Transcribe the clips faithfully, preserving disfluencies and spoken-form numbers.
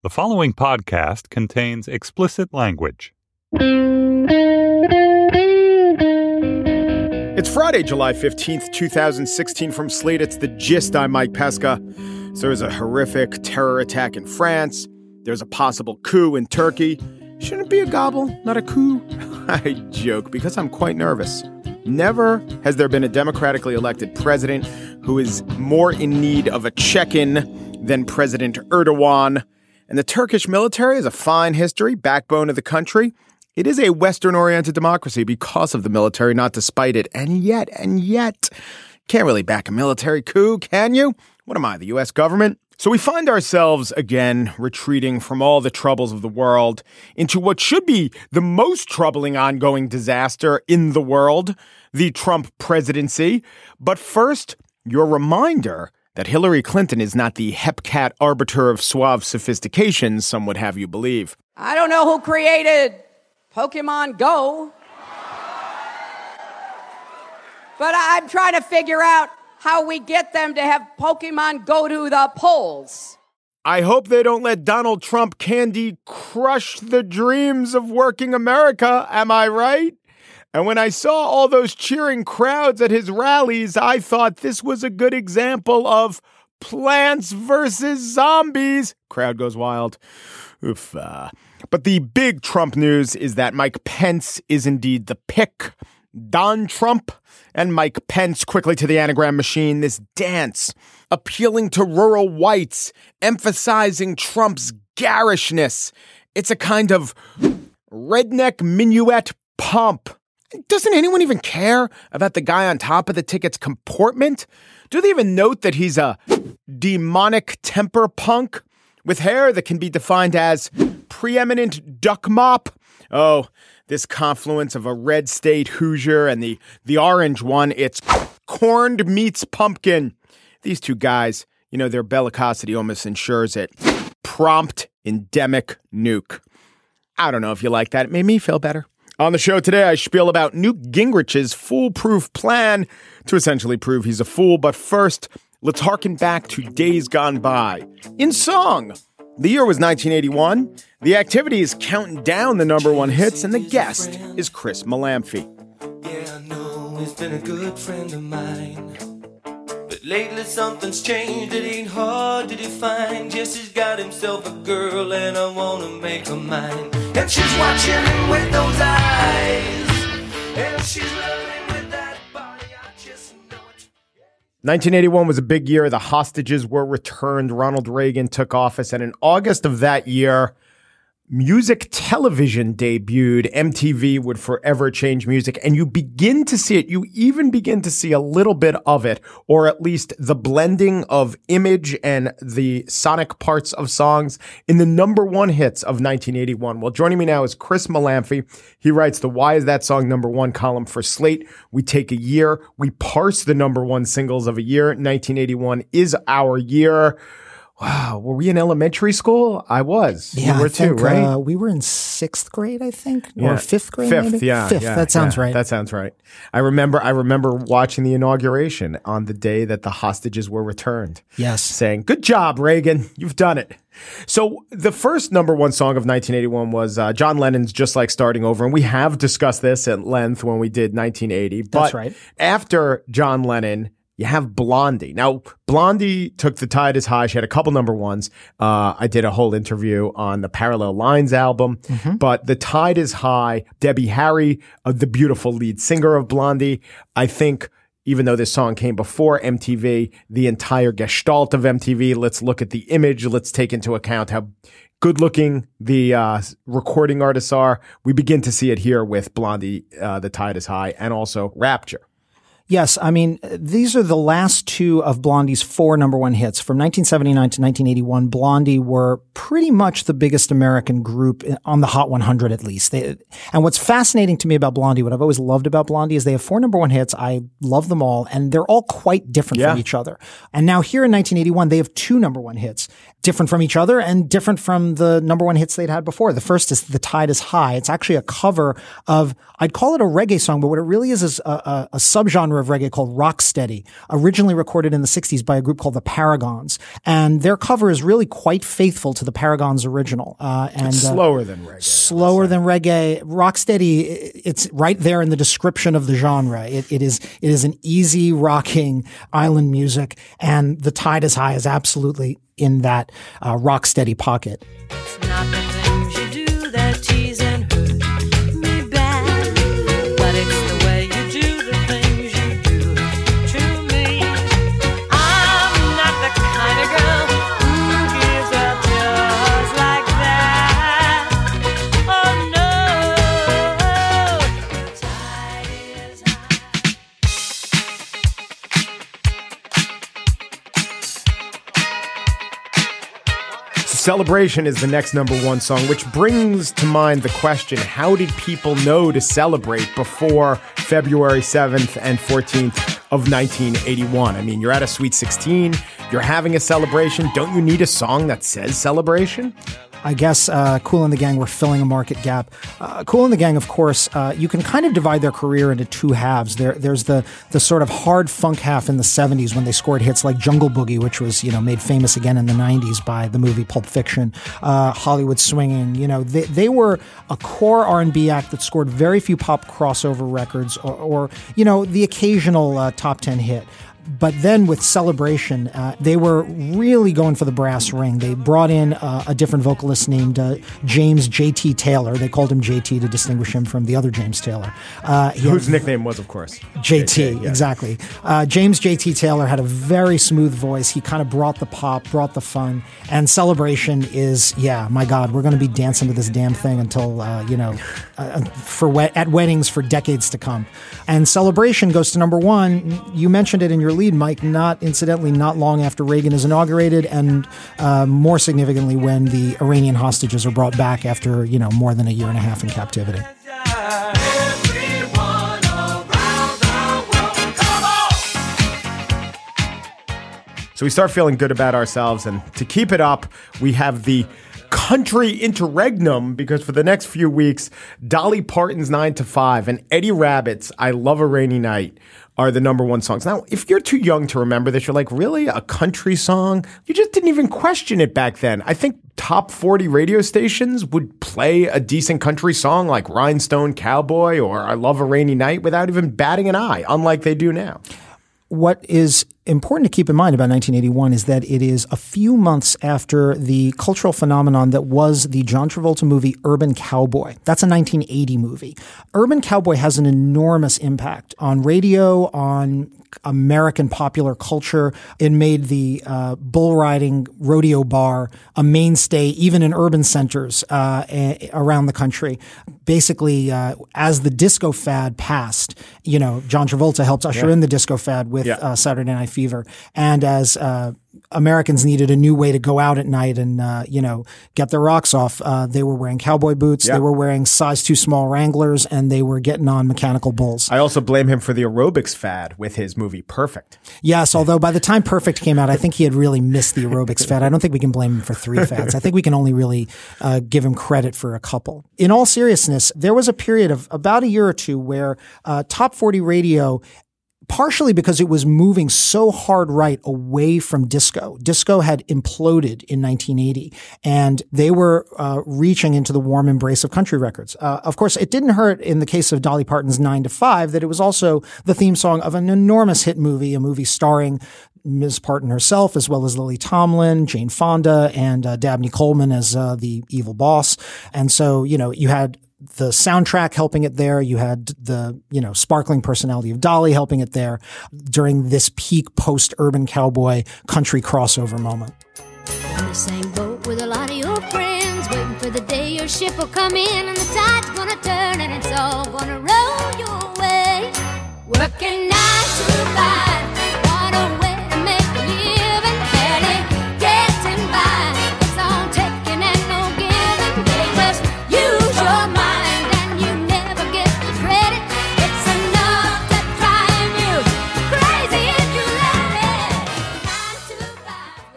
The following podcast contains explicit language. It's Friday, July fifteenth, twenty sixteen. From Slate, it's The Gist. I'm Mike Pesca. So there's a horrific terror attack in France. There's a possible coup in Turkey. Shouldn't it be a gobble, not a coup? I joke because I'm quite nervous. Never has there been a democratically elected president who is more in need of a check-in than President Erdogan. And the Turkish military is a fine history, backbone of the country. It is a Western-oriented democracy because of the military, not despite it. And yet, and yet, can't really back a military coup, can you? What am I, the U S government? So we find ourselves again retreating from all the troubles of the world into what should be the most troubling ongoing disaster in the world, the Trump presidency. But first, your reminder that Hillary Clinton is not the hepcat arbiter of suave sophistication some would have you believe. I don't know who created Pokemon Go, but I'm trying to figure out how we get them to have Pokemon go to the polls. I hope they don't let Donald Trump Candy crush the dreams of working America. Am I right? And when I saw all those cheering crowds at his rallies, I thought this was a good example of Plants versus Zombies. Crowd goes wild. Oof. Uh. But the big Trump news is that Mike Pence is indeed the pick. Don Trump and Mike Pence quickly to the anagram machine. This dance, appealing to rural whites, emphasizing Trump's garishness. It's a kind of redneck minuet pomp. Doesn't anyone even care about the guy on top of the ticket's comportment? Do they even note that he's a demonic temper punk with hair that can be defined as preeminent duck mop? Oh, this confluence of a red state Hoosier and the, the orange one, it's corned meets pumpkin. These two guys, you know, their bellicosity almost ensures it. Prompt endemic nuke. I don't know if you like that. It made me feel better. On the show today, I spiel about Newt Gingrich's foolproof plan to essentially prove he's a fool. But first, let's harken back to days gone by. In song, the year was nineteen eighty-one. The activity is counting down the number one hits, and the guest is Chris Malamphy. Yeah, I know he's been a good friend of mine. But lately something's changed, it ain't hard to define. Yes, he's got himself a girl and I wanna make her mine. And she's watching him with those eyes, and she's loving with that body, I just know it. nineteen eighty-one was a big year. The hostages were returned. Ronald Reagan took office. And in August of that year, music television debuted. M T V would forever change music. And you begin to see it. You even begin to see a little bit of it, or at least the blending of image and the sonic parts of songs in the number one hits of nineteen eighty-one. Well, joining me now is Chris Malamphy. He writes the Why Is That Song Number One column for Slate. We take a year. We parse the number one singles of a year. nineteen eighty-one is our year. Wow, were we in elementary school? I was. Yeah, you were I think, too, right? Uh, we were in sixth grade, I think, yeah. or fifth grade. Fifth, maybe? yeah, fifth. yeah, that sounds yeah, right. That sounds right. I remember. I remember watching the inauguration on the day that the hostages were returned. Yes, saying, "Good job, Reagan. You've done it." So the first number one song of nineteen eighty-one was uh, John Lennon's "Just Like Starting Over," and we have discussed this at length when we did nineteen eighty. But that's right. After John Lennon, you have Blondie. Now, Blondie took The Tide Is High. She had a couple number ones. Uh, I did a whole interview on the Parallel Lines album. Mm-hmm. But The Tide Is High, Debbie Harry, uh, the beautiful lead singer of Blondie, I think, even though this song came before M T V, the entire gestalt of M T V, let's look at the image. Let's take into account how good looking the uh, recording artists are. We begin to see it here with Blondie, uh, The Tide Is High, and also Rapture. Yes, I mean, these are the last two of Blondie's four number one hits. From nineteen seventy-nine to nineteen eighty-one, Blondie were pretty much the biggest American group on the Hot one hundred, at least. They, and what's fascinating to me about Blondie, what I've always loved about Blondie, is they have four number one hits. I love them all, and they're all quite different yeah. from each other. And now here in nineteen eighty-one, they have two number one hits. different from each other and different from the number one hits they'd had before. The first is The Tide is High. It's actually a cover of, I'd call it a reggae song, but what it really is is a, a, a subgenre of reggae called rocksteady, originally recorded in the sixties by a group called the Paragons. And their cover is really quite faithful to the Paragons' original. Uh, and it's slower uh, than reggae. Slower than reggae. Rocksteady, it's right there in the description of the genre. It, it is, it is an easy rocking island music, and The Tide is High is absolutely in that uh, rock steady pocket. It's not the things you do that tease and hurt me bad, but it's the way you do the things you do to me. I'm not the kind of girl who gives up just like that. Oh no, the tide is high. Celebration is the next number one song, which brings to mind the question, how did people know to celebrate before February seventh and fourteenth of nineteen eighty-one? I mean, you're at a Sweet sixteen, you're having a celebration. Don't you need a song that says celebration? I guess uh, Kool and the Gang were filling a market gap. Uh, Kool and the Gang, of course, uh, you can kind of divide their career into two halves. There, there's the the sort of hard funk half in the seventies when they scored hits like Jungle Boogie, which was, you know, made famous again in the nineties by the movie Pulp Fiction, uh, Hollywood Swinging. You know, they, they were a core R and B act that scored very few pop crossover records or, or you know, the occasional uh, top ten hit. But then with Celebration, uh, they were really going for the brass ring. They brought in uh, a different vocalist named uh, James J T Taylor. They called him J T to distinguish him from the other James Taylor. Uh, Whose had, nickname was, of course, J T, J T, yeah. Exactly. Uh, James J T Taylor had a very smooth voice. He kind of brought the pop, brought the fun. And Celebration is, yeah, my God, we're going to be dancing to this damn thing until, uh, you know, uh, for we- at weddings for decades to come. And Celebration goes to number one. You mentioned it in your lead, Mike, not incidentally, not long after Reagan is inaugurated, and uh, more significantly when the Iranian hostages are brought back after, you know, more than a year and a half in captivity. So we start feeling good about ourselves, and to keep it up, we have the country interregnum, because for the next few weeks, Dolly Parton's nine to five and Eddie Rabbitt's I Love a Rainy Night are the number one songs. Now, if you're too young to remember this, you're like, really? A country song? You just didn't even question it back then. I think top forty radio stations would play a decent country song like Rhinestone Cowboy or I Love a Rainy Night without even batting an eye, unlike they do now. What is important to keep in mind about nineteen eighty-one is that it is a few months after the cultural phenomenon that was the John Travolta movie Urban Cowboy. That's a nineteen eighty movie. Urban Cowboy has an enormous impact on radio, on American popular culture. It made the uh, bull riding rodeo bar a mainstay, even in urban centers uh, a- around the country. Basically, uh, as the disco fad passed, you know, John Travolta helped usher yeah. in the disco fad with yeah. uh, Saturday Night Fever. And as uh, Americans needed a new way to go out at night and, uh, you know, get their rocks off, uh, they were wearing cowboy boots, yeah. they were wearing size too small Wranglers, and they were getting on mechanical bulls. I also blame him for the aerobics fad with his movie Perfect. Yes, although by the time Perfect came out, I think he had really missed the aerobics fad. I don't think we can blame him for three fads. I think we can only really uh, give him credit for a couple. In all seriousness, there was a period of about a year or two where uh, Top forty radio, partially because it was moving so hard right away from disco. Disco had imploded in nineteen eighty, and they were uh, reaching into the warm embrace of country records. Uh, of course, it didn't hurt in the case of Dolly Parton's nine to five that it was also the theme song of an enormous hit movie, a movie starring Miz Parton herself, as well as Lily Tomlin, Jane Fonda, and uh, Dabney Coleman as uh, the evil boss. And so, you know, you had the soundtrack helping it there. You had the, you know, sparkling personality of Dolly helping it there during this peak post-urban cowboy country crossover moment. On the same boat with a lot of your friends, waiting for the day your ship will come in and the tide's gonna turn and it's all gonna roll your way. Working nine to five, what a way to make a living, barely getting by. It's all taking and no giving. They just use your mind and you never get the credit. It's enough to drive you crazy if you let it. Nine to five.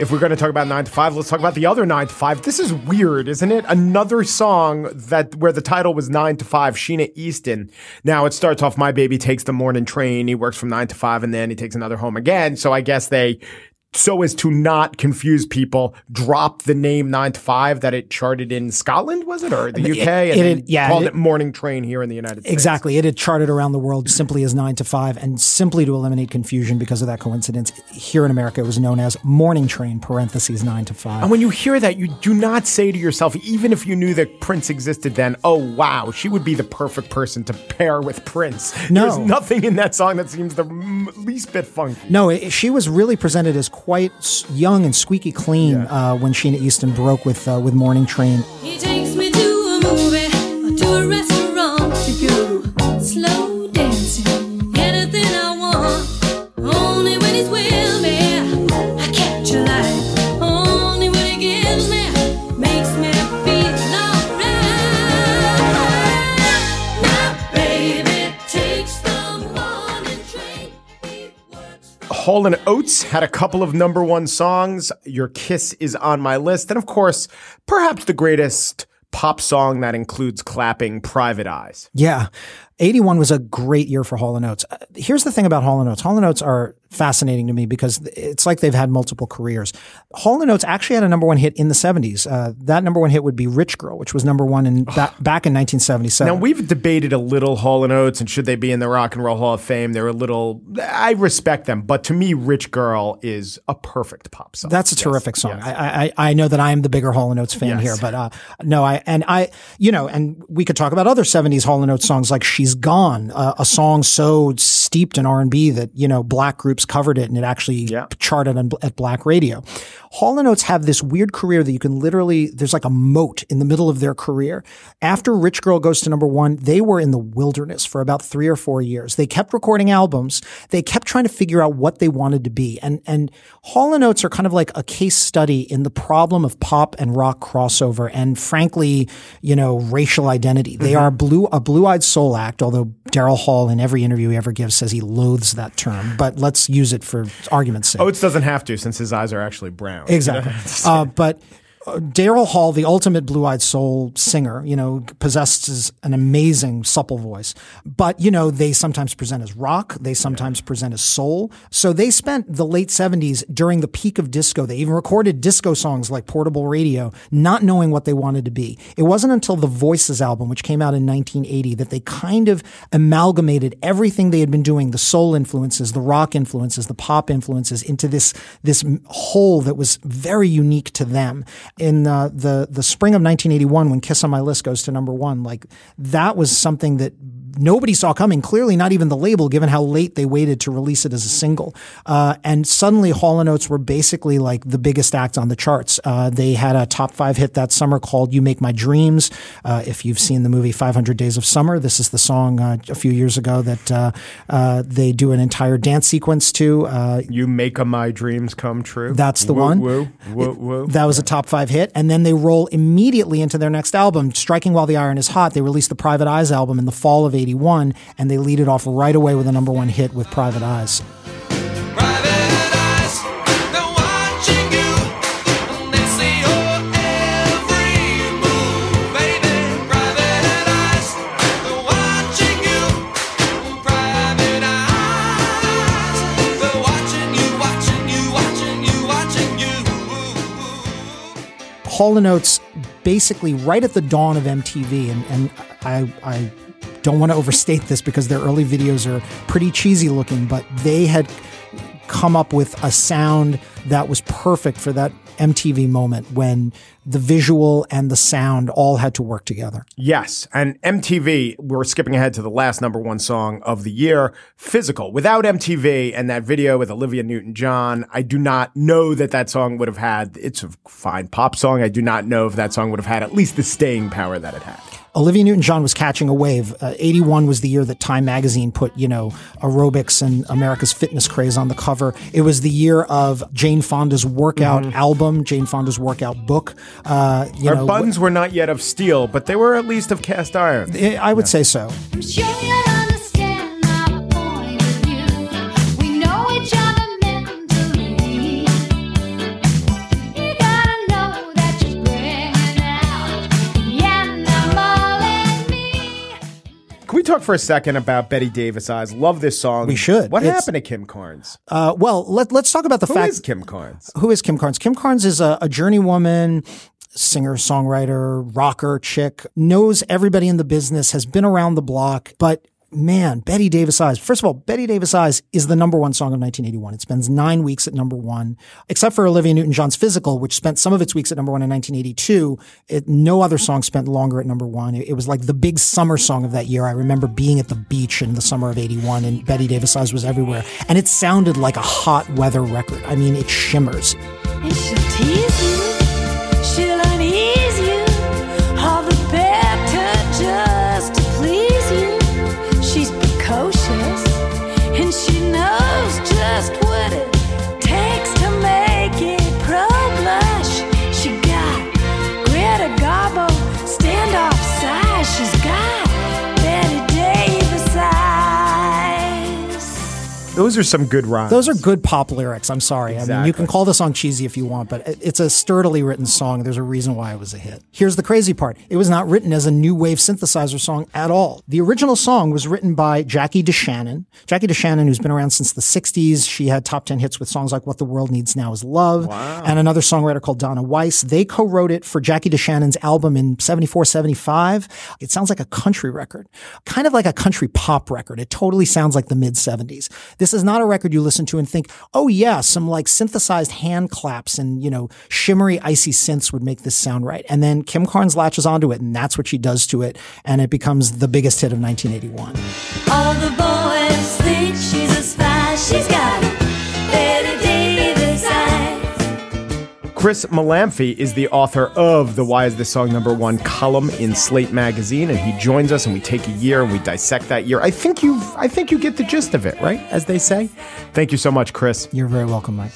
if we're going to talk about nine to five, let's talk about the other nine to five. This is weird, isn't it? Another song that where the title was nine to five, Sheena Easton. Now it starts off, my baby takes the morning train. He works from nine to five and then he takes another home again. So I guess they, so as to not confuse people, dropped the name nine to five that it charted in Scotland, was it? Or the U K? It, and it, then it, yeah, called it, it Morning Train here in the United States. Exactly. It had charted around the world simply as nine to five, and simply to eliminate confusion because of that coincidence, here in America it was known as Morning Train, parentheses nine to five. And when you hear that, you do not say to yourself, even if you knew that Prince existed then, oh, wow, she would be the perfect person to pair with Prince. No. There's nothing in that song that seems the least bit funky. No, it, she was really presented as quite young and squeaky clean Yeah. uh, when Sheena Easton broke with uh, with Morning Train. He takes me to a movie or to a restaurant to go slow dancing. Anything I want, only when he's with me. I catch a light, only when he gives me. Makes me feel alright. My baby takes the morning train. He works from Hall and Oates had a couple of number one songs. Your Kiss is on my list. And of course, perhaps the greatest pop song that includes clapping, Private Eyes. Yeah. eighty-one was a great year for Hall and Oates. Uh, Here's the thing about Hall and Oates. Hall and Oates are fascinating to me because it's like they've had multiple careers. Hall and Oates actually had a number one hit in the seventies. Uh, that number one hit would be Rich Girl, which was number one in ba- back in nineteen seventy-seven. Now, we've debated a little Hall and Oates and should they be in the Rock and Roll Hall of Fame. They're a little, I respect them, but to me, Rich Girl is a perfect pop song. That's a Yes, terrific song. yes. I, I I know that I am the bigger Hall and Oates fan Yes. here, but uh, no, I and I you know, and we could talk about other seventies Hall and Oates songs like "She's Gone," uh, a song so steeped in R and B that you know black groups covered it and it actually Yeah. charted on, at black radio. Hall and Oates have this weird career that you can literally, there's like a moat in the middle of their career. After Rich Girl goes to number one, they were in the wilderness for about three or four years. They kept recording albums. They kept trying to figure out what they wanted to be. And, and Hall and Oates are kind of like a case study in the problem of pop and rock crossover and frankly, you know, racial identity. They are blue, a blue-eyed soul act, although Daryl Hall in every interview he ever gives says he loathes that term, but let's use it for argument's sake. Oates doesn't have to since his eyes are actually brown. Exactly. uh, but uh, Daryl Hall, the ultimate blue-eyed soul singer, you know, possesses an amazing supple voice. But, you know, they sometimes present as rock. They sometimes present as soul. So they spent the late seventies during the peak of disco. They even recorded disco songs like Portable Radio, not knowing what they wanted to be. It wasn't until the Voices album, which came out in nineteen eighty, that they kind of amalgamated everything they had been doing, the soul influences, the rock influences, the pop influences, into this, this whole that was very unique to them. In uh, the the spring of nineteen eighty-one, when Kiss on My List goes to number one, like that was something that nobody saw coming. Clearly, not even the label, given how late they waited to release it as a single. Uh, and suddenly, Hall and Oates were basically like the biggest act on the charts. Uh, they had a top five hit that summer called "You Make My Dreams." Uh, if you've seen the movie five hundred Days of Summer, this is the song uh, a few years ago that uh, uh, they do an entire dance sequence to. Uh, You Make My Dreams Come True. That's the Woo, one. Woo, woo, woo. That was a top five hit. And then they roll immediately into their next album, Striking While the Iron is Hot. They released the Private Eyes album in the fall of eighty-one, and they lead it off right away with a number one hit with Private Eyes. Private eyes, they're watching you. They see your every move, baby. Private eyes, they're watching you. Private eyes, they're watching you, watching you, watching you, watching you. Hall and Oates, basically right at the dawn of M T V, and, and I, I don't want to overstate this because their early videos are pretty cheesy looking, but they had come up with a sound that was perfect for that M T V moment when the visual and the sound all had to work together. Yes. And M T V, we're skipping ahead to the last number one song of the year, Physical. Without M T V and that video with Olivia Newton-John, I do not know that that song would have had, it's a fine pop song. I do not know if that song would have had at least the staying power that it had. Olivia Newton-John was catching a wave. Uh, eighty-one was the year that Time magazine put, you know, aerobics and America's fitness craze on the cover. It was the year of Jane Fonda's workout Mm-hmm. album, Jane Fonda's workout book. Uh, you Our know, buttons were not yet of steel, but they were at least of cast iron. I I would say so. I'm sure you understand my point of view. We know each other mentally. talk for a second about Betty Davis Eyes? Love this song. We should. What It's- happened to Kim Carnes? Uh, well, let, let's talk about the Who fact. is Kim Carnes? Who is Kim Carnes? Kim Carnes is a, a journeywoman, singer, songwriter, rocker chick, knows everybody in the business, has been around the block, but man, Betty Davis Eyes. First of all, Betty Davis Eyes is the number one song of nineteen eighty-one. It spends nine weeks at number one, except for Olivia Newton-John's Physical, which spent some of its weeks at number one in nineteen eighty-two. It, no other song spent longer at number one. It, it was like the big summer song of that year. I remember being at the beach in the summer of eighty-one, and Betty Davis Eyes was everywhere. And it sounded like a hot weather record. I mean, it shimmers. And she'll tease you, she'll unease you, all the better just to please you. She's precocious, and she knows just what it takes to make it pro-blush. She got Greta Garbo, standoff size. She's got Betty Davis eyes. Those are some good rhymes. Those are good pop lyrics. I'm sorry. I mean, you can Exactly. call the song cheesy if you want, but it- it's a sturdily written song. There's a reason why it was a hit. Here's the crazy part. It was not written as a new wave synthesizer song at all. The original song was written by Jackie DeShannon. Jackie DeShannon, who's been around since the sixties. She had top ten hits with songs like What the World Needs Now Is Love. And another songwriter called Donna Weiss. They co-wrote it for Jackie DeShannon's album in seventy-four, seventy-five. It sounds like a country record, kind of like a country pop record. It totally sounds like the mid seventies. This is not a record you listen to and think, oh yeah, some like synthesized hand claps and, you know, shimmery, icy synths would make this sound right. And then Kim Carnes latches onto it, and that's what she does to it. And it becomes the biggest hit of nineteen eighty-one. All the boys think she's a spy. She's got Betty Davis eyes. Chris Malamphy is the author of the Why Is This Song Number One column in Slate Magazine, and he joins us and we take a year and we dissect that year. I think you I think you get the gist of it, right? As they say. Thank you so much, Chris. You're very welcome, Mike.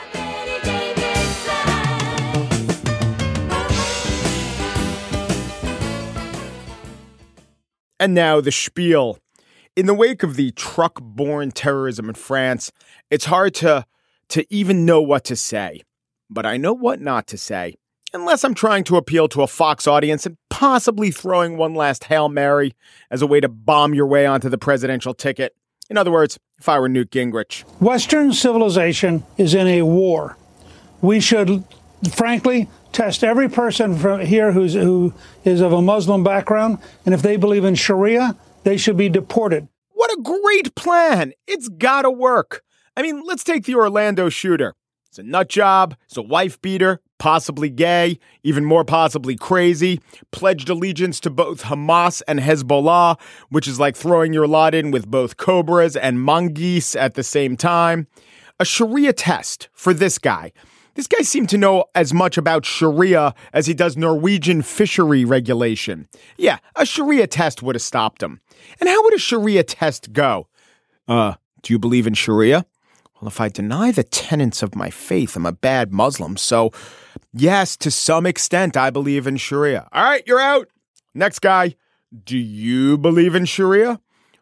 And now the spiel. In the wake of the truck-borne terrorism in France, it's hard to to even know what to say. But I know what not to say, unless I'm trying to appeal to a Fox audience and possibly throwing one last Hail Mary as a way to bomb your way onto the presidential ticket. In other words, if I were Newt Gingrich. Western civilization is in a war. We should, frankly, test every person from here who's, who is of a Muslim background, and if they believe in Sharia, they should be deported. What a great plan! It's gotta work. I mean, let's take the Orlando shooter. It's a nut job, it's a wife beater, possibly gay, even more possibly crazy, pledged allegiance to both Hamas and Hezbollah, which is like throwing your lot in with both cobras and mongoose at the same time. A Sharia test for this guy. This guy seemed to know as much about Sharia as he does Norwegian fishery regulation. Yeah, a Sharia test would have stopped him. And how would a Sharia test go? Uh, do you believe in Sharia? Well, if I deny the tenets of my faith, I'm a bad Muslim. So, yes, to some extent, I believe in Sharia. All right, you're out. Next guy. Do you believe in Sharia?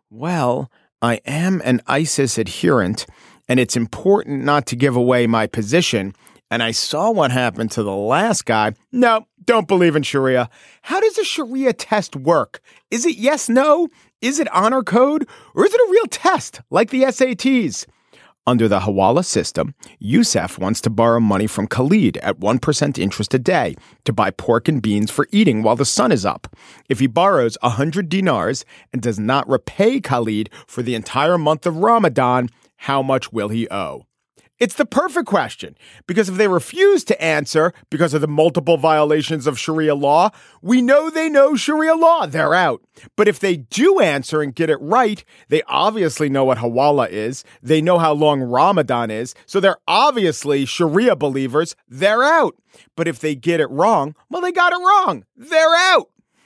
Well, I am an ISIS adherent, and it's important not to give away my position. And I saw what happened to the last guy. No, don't believe in Sharia. How does a Sharia test work? Is it yes, no? Is it honor code? Or is it a real test, like the S A Ts? Under the Hawala system, Youssef wants to borrow money from Khalid at one percent interest a day to buy pork and beans for eating while the sun is up. If he borrows one hundred dinars and does not repay Khalid for the entire month of Ramadan, how much will he owe? It's the perfect question, because if they refuse to answer because of the multiple violations of Sharia law, we know they know Sharia law. They're out. But if they do answer and get it right, they obviously know what Hawala is. They know how long Ramadan is. So they're obviously Sharia believers. They're out. But if they get it wrong, well, they got it wrong. They're out.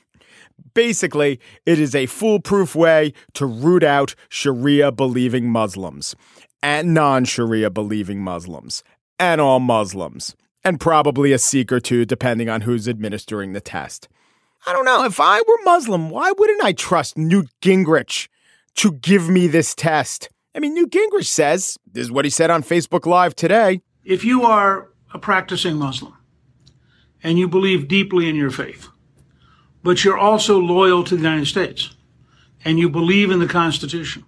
Basically, it is a foolproof way to root out Sharia-believing Muslims. And non-Sharia believing Muslims, and all Muslims, and probably a Sikh or two, depending on who's administering the test. I don't know, if I were Muslim, why wouldn't I trust Newt Gingrich to give me this test? I mean, Newt Gingrich says, this is what he said on Facebook Live today. If you are a practicing Muslim and you believe deeply in your faith, but you're also loyal to the United States and you believe in the Constitution,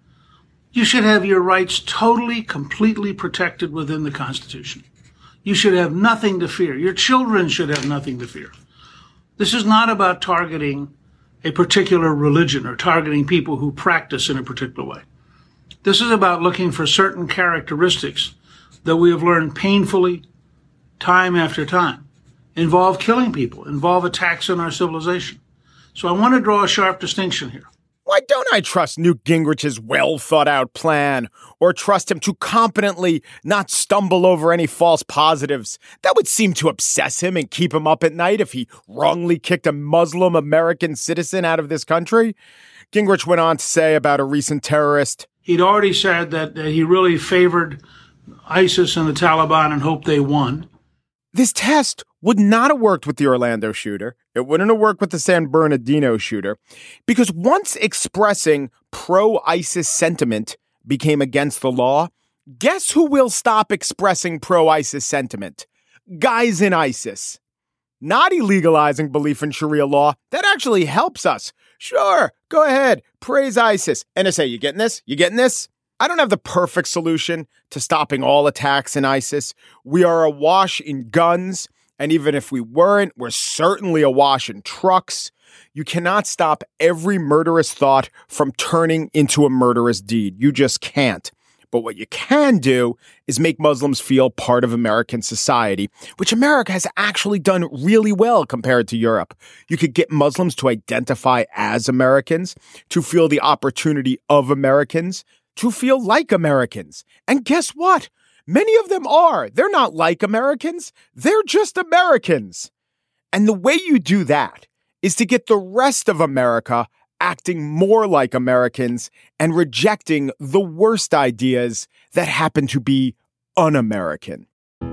you should have your rights totally, completely protected within the Constitution. You should have nothing to fear. Your children should have nothing to fear. This is not about targeting a particular religion or targeting people who practice in a particular way. This is about looking for certain characteristics that we have learned painfully, time after time, involve killing people, involve attacks on our civilization. So I want to draw a sharp distinction here. Why don't I trust Newt Gingrich's well-thought-out plan, or trust him to competently not stumble over any false positives? That would seem to obsess him and keep him up at night if he wrongly kicked a Muslim American citizen out of this country. Gingrich went on to say about a recent terrorist, he'd already said that, that he really favored ISIS and the Taliban and hoped they won. This test would not have worked with the Orlando shooter. It wouldn't have worked with the San Bernardino shooter, because once expressing pro-ISIS sentiment became against the law, guess who will stop expressing pro-ISIS sentiment? Guys in ISIS. Not illegalizing belief in Sharia law. That actually helps us. Sure, go ahead. Praise ISIS. N S A, you getting this? You getting this? I don't have the perfect solution to stopping all attacks in ISIS. We are awash in guns, and even if we weren't, we're certainly awash in trucks. You cannot stop every murderous thought from turning into a murderous deed. You just can't. But what you can do is make Muslims feel part of American society, which America has actually done really well compared to Europe. You could get Muslims to identify as Americans, to feel the opportunity of Americans, to feel like Americans. And guess what? Many of them are. They're not like Americans. They're just Americans. And the way you do that is to get the rest of America acting more like Americans and rejecting the worst ideas that happen to be un-American.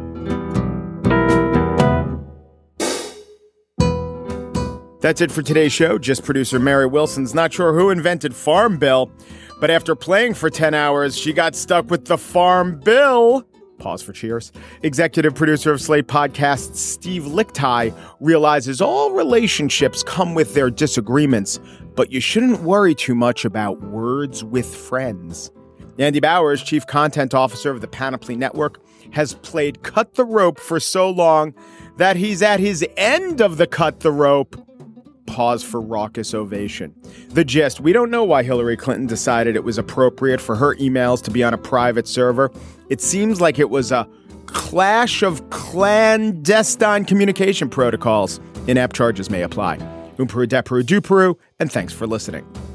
That's it for today's show. Just producer Mary Wilson's not sure who invented Farm Bill, but after playing for ten hours, she got stuck with the Farm Bill. Pause for cheers. Executive producer of Slate Podcasts, Steve Lickteig, realizes all relationships come with their disagreements, but you shouldn't worry too much about words with friends. Andy Bowers, chief content officer of the Panoply Network, has played Cut the Rope for so long that he's at his end of the Cut the Rope. Pause for raucous ovation. The gist: we don't know why Hillary Clinton decided it was appropriate for her emails to be on a private server. It seems like it was a clash of clandestine communication protocols. Inept charges may apply. Umperu, Deperu, Duperu, and thanks for listening.